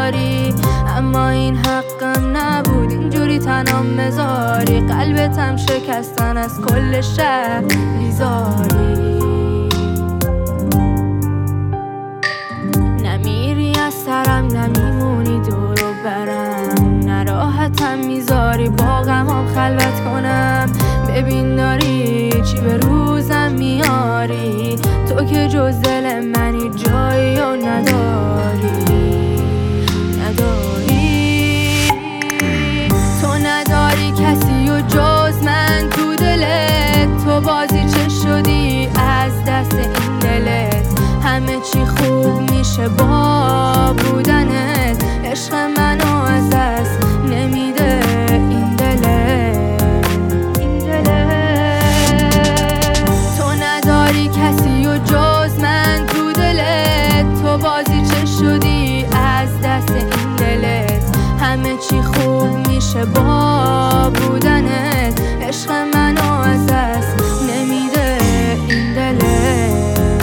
داری، اما این حقم نبود اینجوری تنام مزاری. قلبتم شکستن از کل شهر بیزاری. نمیری از سرم نمیمونی دورو برم، نراحتم میذاری با غمام خلوت کنم. ببین داری چی به روزم میاری، تو که جز دل منی جایی و نداری. تو نداری کسی و جز من تو دلت، تو بازی چه شدی از دست این دلت. همه چی خوب میشه با بودنت، عشق منو از دست نمیده این دلت. تو نداری کسی و جز من تو دلت، تو بازی چه شدی از دست این دلت. همه چی خوب میشه با بودنت، عشق منو از دست نمیده این دلت.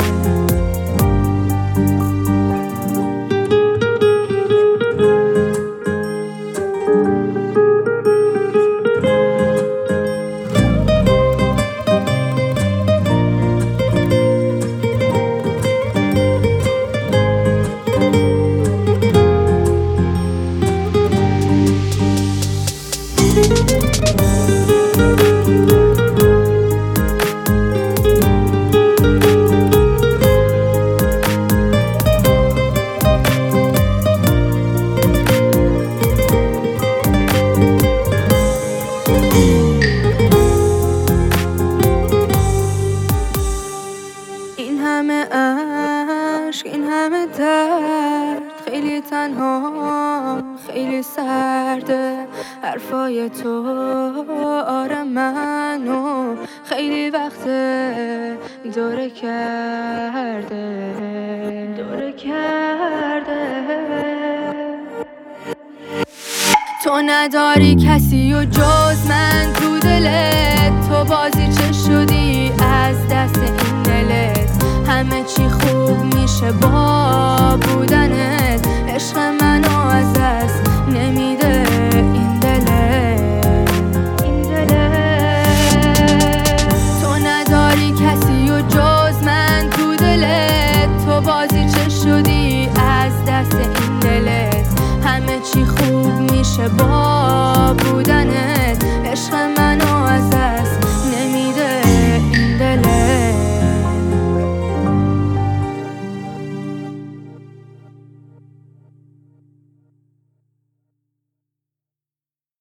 این همه عشق، این همه درد، خیلی تنها، خیلی سرده. حرفای تو آره منو خیلی وقته دوره کرده. تو نداری کسی و جز من تو دلت، تو بازی چه شدی از دست این دلت. همه چی خوب میشه با بودنت، عشق منو از دست نمیده این دلت. تو نداری کسی و جز من تو دلت، تو بازی چه شدی از دست این دلت. همه چی خوب میشه با بودنت،